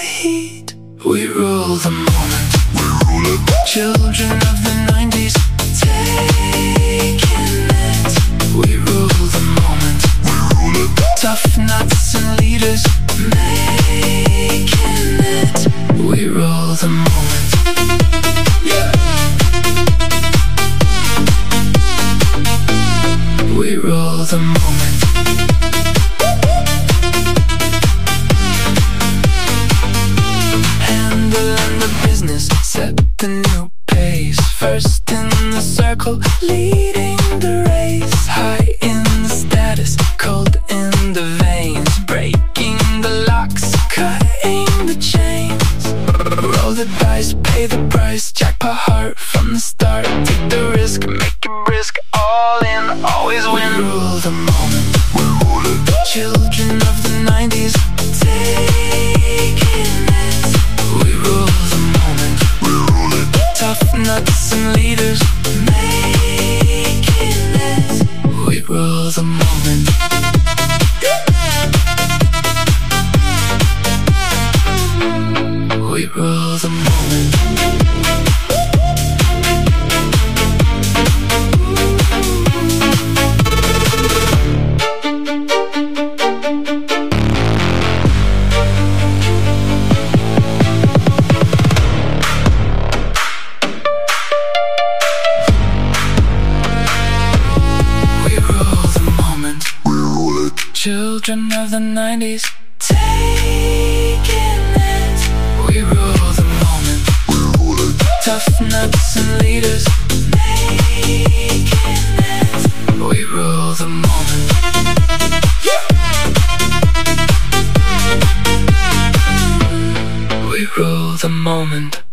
heat. We rule the moment. We rule it. Children of the 90s, taking it. We rule the moment. We rule it. Tough nuts and leaders, making it. We rule the moment. Yeah. We rule the moment. Handling the business, set the new pace. First in the circle, leading the race. High in the status, cold in the veins. Breaking the locks, cutting the chains. Roll the dice, pay the price. Jackpot heart from the start. Take the risk, make it brisk. All in, always win. We rule the moment. We rule it. Children of the 90s, taking it. We rule the moment. We rule it. Tough nuts and leaders, making it. We rule the moment. We rule the moment. Children of the 90s, taking it. We rule the moment. We rule it. Tough nuts and leaders, making it. We rule the moment. Yeah. We rule the moment.